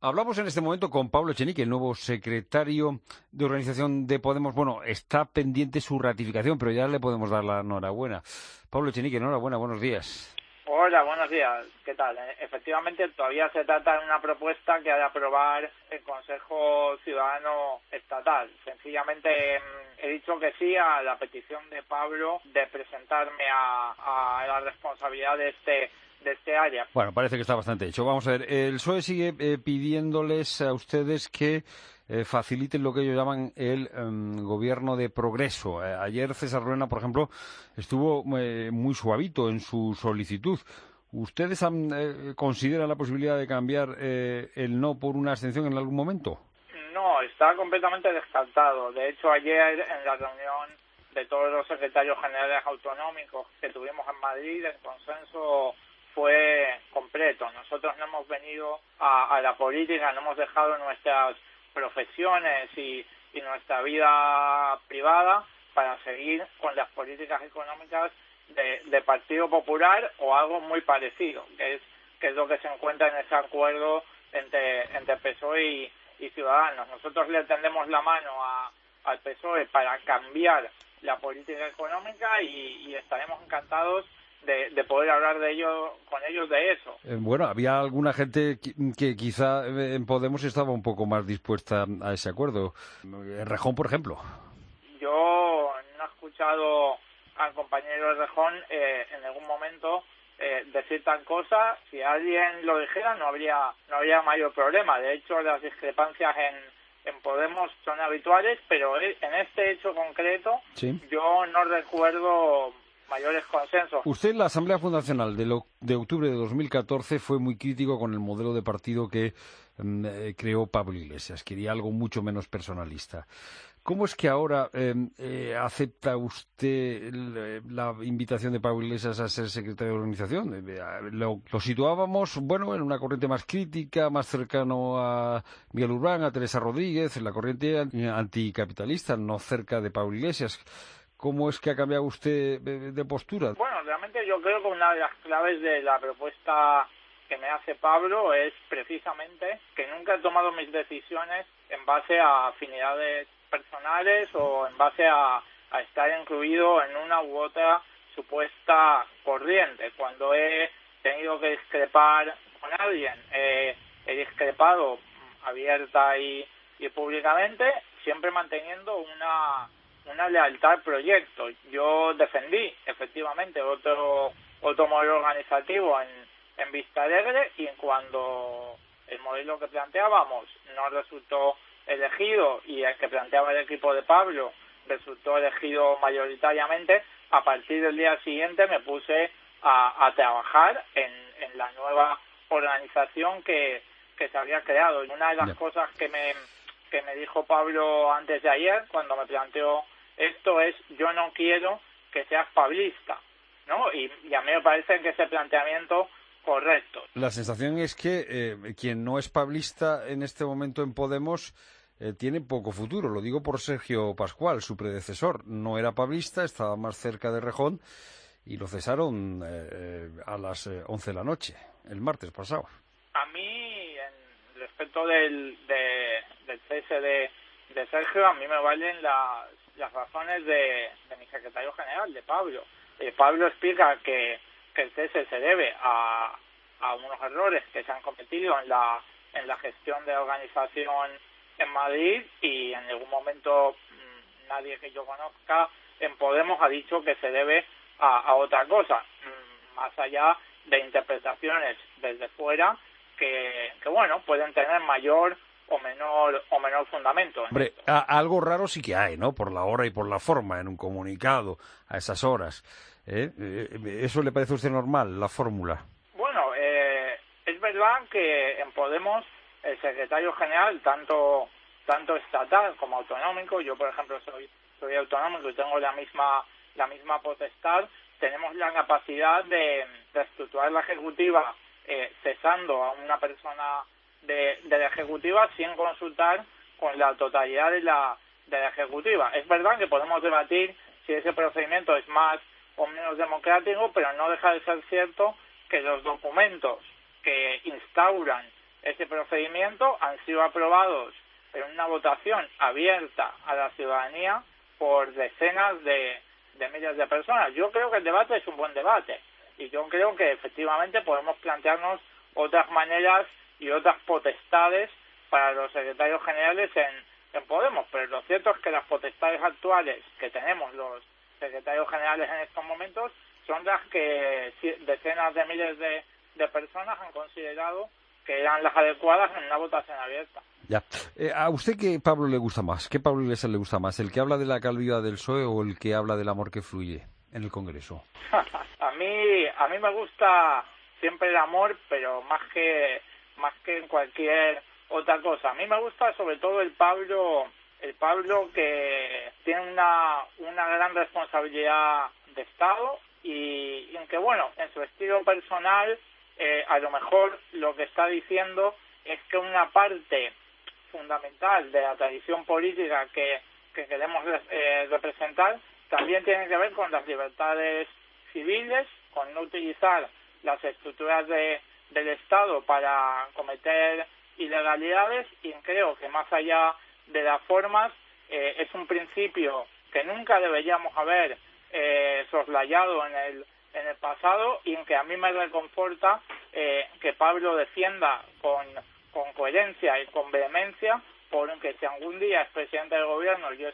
Hablamos en este momento con Pablo Echenique, el nuevo secretario de organización de Podemos. Bueno, está pendiente su ratificación, pero ya le podemos dar la enhorabuena. Pablo Echenique, enhorabuena, buenos días. Hola, buenos días. ¿Qué tal? Efectivamente, todavía se trata de una propuesta que ha de aprobar el Consejo Ciudadano Estatal. Sencillamente he dicho que sí a la petición de Pablo de presentarme a la responsabilidad de este área. Bueno, parece que está bastante hecho. Vamos a ver, el PSOE sigue pidiéndoles a ustedes que faciliten lo que ellos llaman el gobierno de progreso. Ayer César Rueda, por ejemplo, estuvo muy suavito en su solicitud. ¿Ustedes consideran la posibilidad de cambiar el no por una abstención en algún momento? No, está completamente descartado. De hecho, ayer en la reunión de todos los secretarios generales autonómicos que tuvimos en Madrid, el consenso fue completo. Nosotros no hemos venido a la política, no hemos dejado nuestras profesiones y nuestra vida privada para seguir con las políticas económicas de Partido Popular o algo muy parecido, que es lo que se encuentra en ese acuerdo entre PSOE y Ciudadanos. Nosotros le tendemos la mano al PSOE para cambiar la política económica y estaremos encantados de poder hablar con ellos de eso. Bueno, había alguna gente que quizá en Podemos estaba un poco más dispuesta a ese acuerdo. Rejón, por ejemplo. Yo no he escuchado al compañero Rejón en algún momento decir tal cosa. Si alguien lo dijera no habría mayor problema. De hecho, las discrepancias en Podemos son habituales, pero en este hecho concreto ¿sí? Yo no recuerdo mayores consensos. Usted en la Asamblea Fundacional de octubre de 2014 fue muy crítico con el modelo de partido que creó Pablo Iglesias. Quería algo mucho menos personalista. ¿Cómo es que ahora acepta usted la invitación de Pablo Iglesias a ser secretario de organización? Lo situábamos, bueno, en una corriente más crítica, más cercano a Miguel Urbán, a Teresa Rodríguez, en la corriente anticapitalista, no cerca de Pablo Iglesias. ¿Cómo es que ha cambiado usted de postura? Bueno, realmente yo creo que una de las claves de la propuesta que me hace Pablo es precisamente que nunca he tomado mis decisiones en base a afinidades personales o en base a estar incluido en una u otra supuesta corriente. Cuando he tenido que discrepar con alguien, he discrepado abierta y públicamente, siempre manteniendo una lealtad al proyecto. Yo defendí efectivamente otro modelo organizativo en Vista Alegre, y cuando el modelo que planteábamos no resultó elegido y el que planteaba el equipo de Pablo resultó elegido mayoritariamente, a partir del día siguiente me puse a trabajar en la nueva organización que se había creado. Y una de las cosas que me dijo Pablo antes de ayer, cuando me planteó esto, es: yo no quiero que seas pablista, ¿no? Y a mí me parece que ese planteamiento correcto. La sensación es que quien no es pablista en este momento en Podemos tiene poco futuro. Lo digo por Sergio Pascual, su predecesor. No era pablista, estaba más cerca de Rejón y lo cesaron a las 11 de la noche, el martes pasado. A mí, respecto del cese de Sergio, a mí me valen las razones de mi secretario general, de Pablo. Pablo explica que el cese se debe a unos errores que se han cometido en la gestión de la organización en Madrid, y en algún momento nadie que yo conozca en Podemos ha dicho que se debe a otra cosa, más allá de interpretaciones desde fuera que bueno, pueden tener mayor o menor fundamento. Hombre, algo raro sí que hay, ¿no? Por la hora y por la forma, en un comunicado a esas horas. ¿Eso le parece a usted normal, la fórmula? Bueno, es verdad que en Podemos el secretario general, tanto estatal como autonómico, yo por ejemplo soy autonómico y tengo la misma potestad, tenemos la capacidad de estructurar la ejecutiva cesando a una persona de la ejecutiva sin consultar con la totalidad de la ejecutiva. Es verdad que podemos debatir si ese procedimiento es más o menos democrático, pero no deja de ser cierto que los documentos que instauran ese procedimiento han sido aprobados en una votación abierta a la ciudadanía por decenas de miles de personas. Yo creo que el debate es un buen debate y yo creo que efectivamente podemos plantearnos otras maneras y otras potestades para los secretarios generales en Podemos, pero lo cierto es que las potestades actuales que tenemos los secretarios generales en estos momentos son las que decenas de miles de personas han considerado que eran las adecuadas en una votación abierta. Ya. ¿A usted qué Pablo le gusta más? ¿Qué Pablo Iglesias le gusta más? ¿El que habla de la calidad del PSOE o el que habla del amor que fluye en el Congreso? A mí me gusta siempre el amor, pero más que en cualquier otra cosa. A mí me gusta sobre todo el Pablo que tiene una gran responsabilidad de Estado y en que, bueno, en su estilo personal, a lo mejor lo que está diciendo es que una parte fundamental de la tradición política que queremos representar también tiene que ver con las libertades civiles, con no utilizar las estructuras del Estado para cometer ilegalidades, y creo que más allá de las formas es un principio que nunca deberíamos haber soslayado en el pasado, y en que a mí me reconforta que Pablo defienda con coherencia y con vehemencia, porque si algún día es presidente del gobierno, yo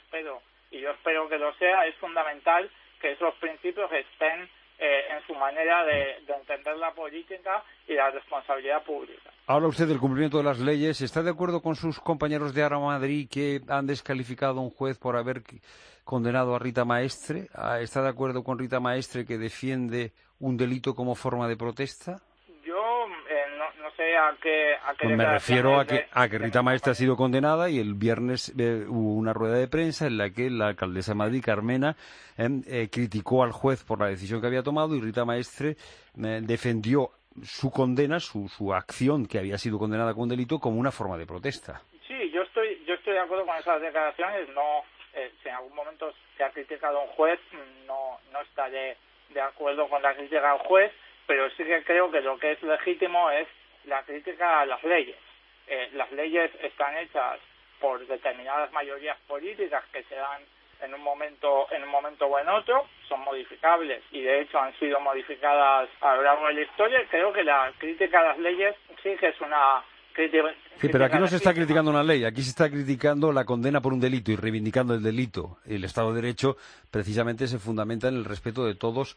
espero que lo sea, es fundamental que esos principios estén en su manera de entender la política y la responsabilidad pública. Habla usted del cumplimiento de las leyes. ¿Está de acuerdo con sus compañeros de Ara Madrid que han descalificado a un juez por haber condenado a Rita Maestre? ¿Está de acuerdo con Rita Maestre, que defiende un delito como forma de protesta? Yo no sé a qué pues me refiero a que Rita Maestre ha sido condenada, y el viernes hubo una rueda de prensa en la que la alcaldesa de Madrid, Carmena, criticó al juez por la decisión que había tomado, y Rita Maestre defendió su condena, su acción, que había sido condenada con un delito, como una forma de protesta. Sí, yo estoy de acuerdo con esas declaraciones. No, si en algún momento se ha criticado a un juez, no estaré de acuerdo con la crítica al juez, pero sí que creo que lo que es legítimo es la crítica a las leyes. Las leyes están hechas por determinadas mayorías políticas que se dan en un momento o en otro, son modificables y de hecho han sido modificadas a lo largo de la historia. Creo que la crítica a las leyes sí que es una crítica. Sí, pero aquí no se está criticando una ley, aquí se está criticando la condena por un delito y reivindicando el delito. El Estado de Derecho precisamente se fundamenta en el respeto de todos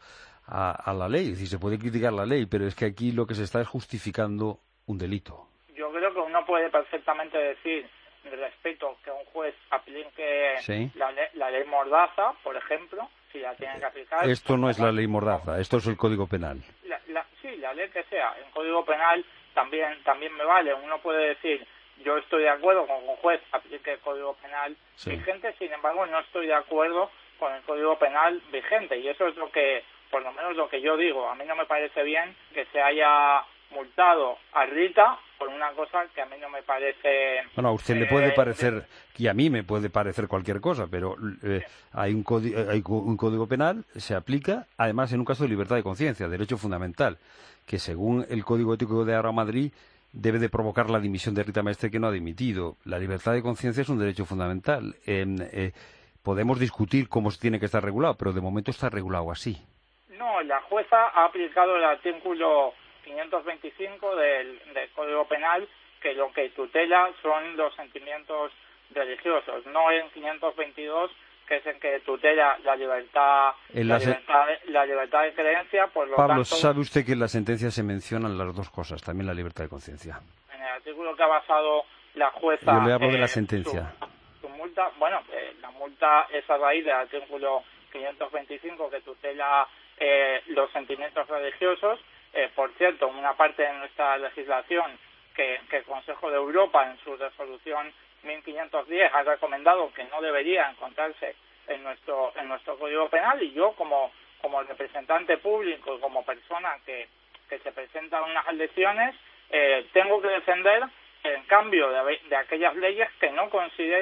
a la ley. Es decir, se puede criticar la ley, pero es que aquí lo que se está es justificando un delito. Yo creo que uno puede perfectamente decir, respeto, que un juez aplique la ley Mordaza, por ejemplo, si la tienen que aplicar. Esto no es la ley Mordaza, esto es el Código Penal. Sí, la ley que sea. En Código Penal también me vale. Uno puede decir, yo estoy de acuerdo con que un juez aplique el Código Penal vigente, sin embargo no estoy de acuerdo con el Código Penal vigente, y eso es lo que, por lo menos lo que yo digo. A mí no me parece bien que se haya multado a Rita por una cosa que a mí no me parece... Bueno, a usted le puede parecer, y a mí me puede parecer cualquier cosa, pero hay un código penal, se aplica, además en un caso de libertad de conciencia, derecho fundamental, que según el Código Ético de Ara Madrid debe de provocar la dimisión de Rita Maestre, que no ha dimitido. La libertad de conciencia es un derecho fundamental. Podemos discutir cómo tiene que estar regulado, pero de momento está regulado así. No, la jueza ha aplicado el artículo 525 del Código Penal, que lo que tutela son los sentimientos religiosos, no en 522, que es en que tutela la libertad de creencia. Por lo Pablo, tanto, ¿sabe usted que en la sentencia se mencionan las dos cosas, también la libertad de conciencia? En el artículo que ha basado la jueza... Yo le hablo de la sentencia. Su multa, bueno, la multa es a raíz del artículo 525 que tutela los sentimientos religiosos. Por cierto, una parte de nuestra legislación que el Consejo de Europa en su resolución 1510 ha recomendado que no debería encontrarse en nuestro Código Penal, y yo como representante público y como persona que se presenta a unas elecciones tengo que defender el cambio de aquellas leyes que no considero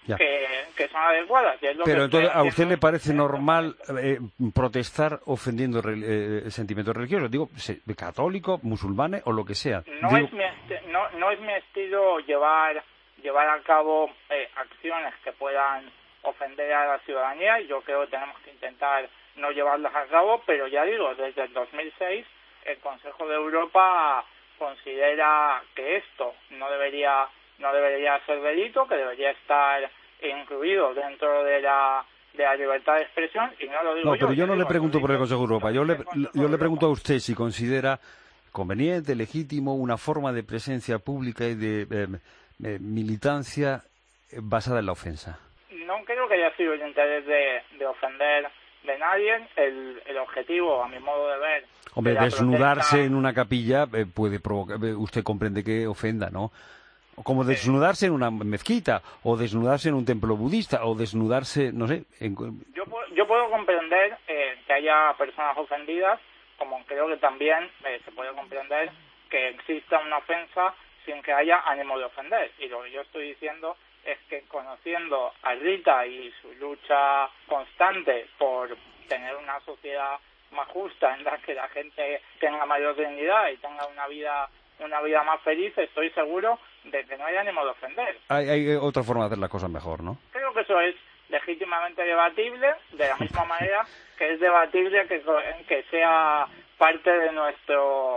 Ya. que son adecuadas. Y es lo Pero que entonces, estoy ¿a usted haciendo le parece en este normal momento. protestar ofendiendo sentimientos religiosos? Digo, católicos, musulmanes o lo que sea. Digo, No es mi estilo llevar a cabo acciones que puedan ofender a la ciudadanía, y yo creo que tenemos que intentar no llevarlas a cabo, pero ya digo, desde el 2006 el Consejo de Europa considera que esto no debería ser delito, que debería estar incluido dentro de la libertad de expresión, y no lo digo no, pero yo no le pregunto por el Consejo de Europa. Yo le pregunto a usted si considera conveniente, legítimo, una forma de presencia pública y de militancia basada en la ofensa. No creo que haya sido el interés de ofender de nadie. El objetivo, a mi modo de ver... Hombre, de la desnudarse protesta, en una capilla puede provocar... usted comprende que ofenda, ¿no? Como desnudarse en una mezquita, o desnudarse en un templo budista, o desnudarse, no sé... Yo puedo comprender que haya personas ofendidas, como creo que también se puede comprender que exista una ofensa sin que haya ánimo de ofender. Y lo que yo estoy diciendo es que, conociendo a Rita y su lucha constante por tener una sociedad más justa, en la que la gente tenga mayor dignidad y tenga una vida más feliz, estoy seguro de que no hay ánimo de ofender. Hay otra forma de hacer las cosas mejor, ¿no? Creo que eso es legítimamente debatible, de la misma manera que es debatible que sea parte de nuestro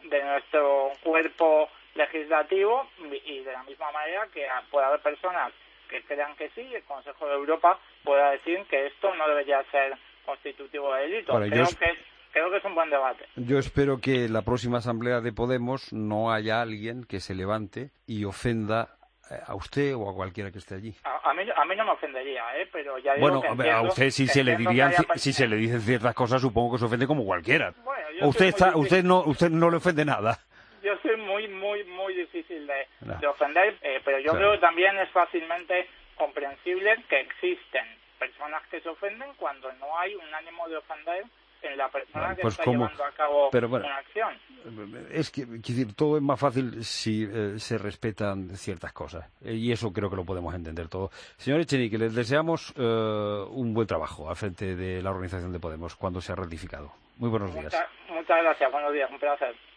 cuerpo legislativo, y de la misma manera que puede haber personas que crean que sí, y el Consejo de Europa pueda decir que esto no debería ser constitutivo de delito. Vale, Creo que es un buen debate. Yo espero que en la próxima asamblea de Podemos no haya alguien que se levante y ofenda a usted o a cualquiera que esté allí. A mí no me ofendería, pero ya digo bueno, que entiendo, a usted si se le dicen ciertas cosas, supongo que se ofende como cualquiera. Bueno, usted no le ofende nada. Yo soy muy difícil de ofender, pero yo creo que también es fácilmente comprensible que existen personas que se ofenden cuando no hay un ánimo de ofender en la persona que está llevando a cabo una acción. Es que, quiero decir, todo es más fácil si se respetan ciertas cosas, y eso creo que lo podemos entender todo. Señor Echenique, les deseamos un buen trabajo al frente de la organización de Podemos cuando sea ratificado. Muy buenos días. Muchas gracias, buenos días, un placer.